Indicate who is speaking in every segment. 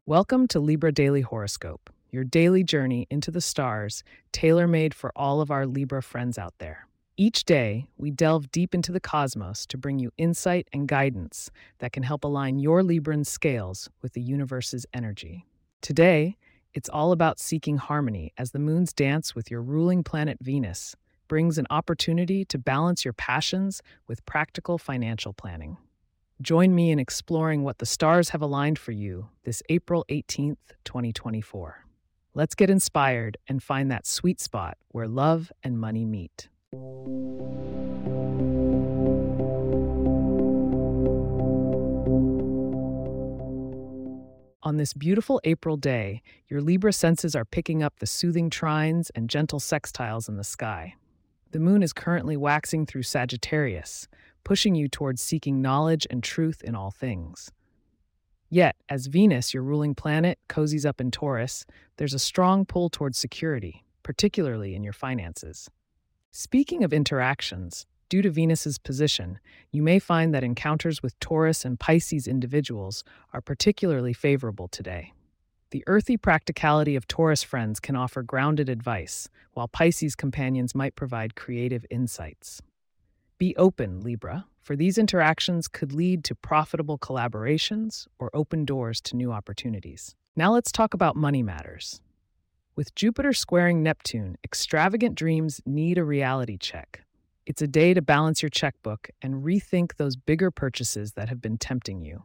Speaker 1: Welcome to Libra Daily Horoscope, your daily journey into the stars, tailor-made for all of our Libra friends out there. Each day, we delve deep into the cosmos to bring you insight and guidance that can help align your Libran scales with the universe's energy. Today, it's all about seeking harmony as the moon's dance with your ruling planet Venus brings an opportunity to balance your passions with practical financial planning. Join me in exploring what the stars have aligned for you this April 18th, 2024. Let's get inspired and find that sweet spot where love and money meet. On this beautiful April day, your Libra senses are picking up the soothing trines and gentle sextiles in the sky. The moon is currently waxing through Sagittarius, pushing you towards seeking knowledge and truth in all things. Yet, as Venus, your ruling planet, cozies up in Taurus, there's a strong pull towards security, particularly in your finances. Speaking of interactions, due to Venus's position, you may find that encounters with Taurus and Pisces individuals are particularly favorable today. The earthy practicality of Taurus friends can offer grounded advice, while Pisces companions might provide creative insights. Be open, Libra, for these interactions could lead to profitable collaborations or open doors to new opportunities. Now let's talk about money matters. With Jupiter squaring Neptune, extravagant dreams need a reality check. It's a day to balance your checkbook and rethink those bigger purchases that have been tempting you.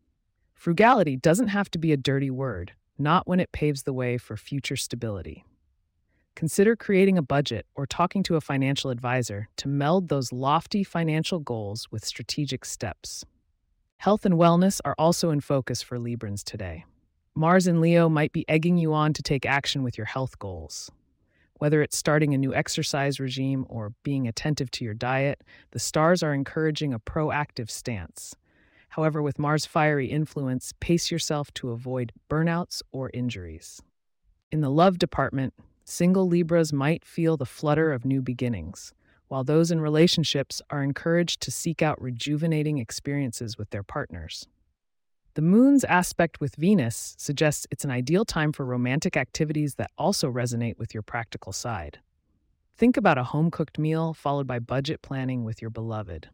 Speaker 1: Frugality doesn't have to be a dirty word, not when it paves the way for future stability. Consider creating a budget or talking to a financial advisor to meld those lofty financial goals with strategic steps. Health and wellness are also in focus for Librans today. Mars in Leo might be egging you on to take action with your health goals. Whether it's starting a new exercise regime or being attentive to your diet, the stars are encouraging a proactive stance. However, with Mars' fiery influence, pace yourself to avoid burnouts or injuries. In the love department, single Libras might feel the flutter of new beginnings, while those in relationships are encouraged to seek out rejuvenating experiences with their partners. The moon's aspect with Venus suggests it's an ideal time for romantic activities that also resonate with your practical side. Think about a home-cooked meal followed by budget planning with your beloved.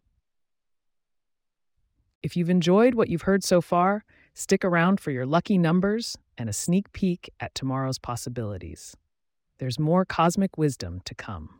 Speaker 1: If you've enjoyed what you've heard so far, stick around for your lucky numbers and a sneak peek at tomorrow's possibilities. There's more cosmic wisdom to come.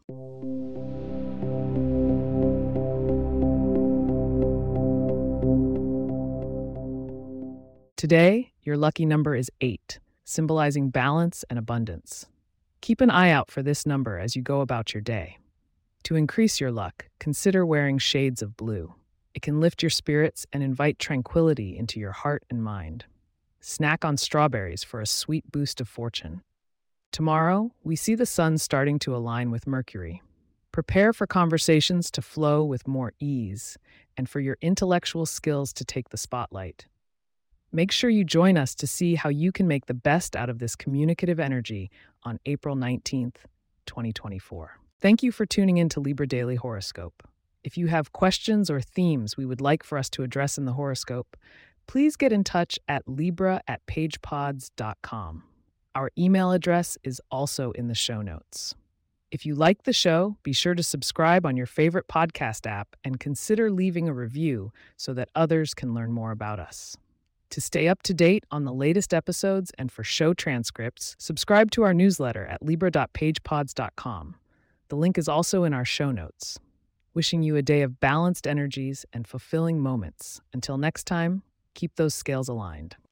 Speaker 1: Today, your lucky number is 8, symbolizing balance and abundance. Keep an eye out for this number as you go about your day. To increase your luck, consider wearing shades of blue. It can lift your spirits and invite tranquility into your heart and mind. Snack on strawberries for a sweet boost of fortune. Tomorrow, we see the sun starting to align with Mercury. Prepare for conversations to flow with more ease and for your intellectual skills to take the spotlight. Make sure you join us to see how you can make the best out of this communicative energy on April 19th, 2024. Thank you for tuning in to Libra Daily Horoscope. If you have questions or themes we would like for us to address in the horoscope, please get in touch at libra@pagepods.com. Our email address is also in the show notes. If you like the show, be sure to subscribe on your favorite podcast app and consider leaving a review so that others can learn more about us. To stay up to date on the latest episodes and for show transcripts, subscribe to our newsletter at libra.pagepods.com. The link is also in our show notes. Wishing you a day of balanced energies and fulfilling moments. Until next time, keep those scales aligned.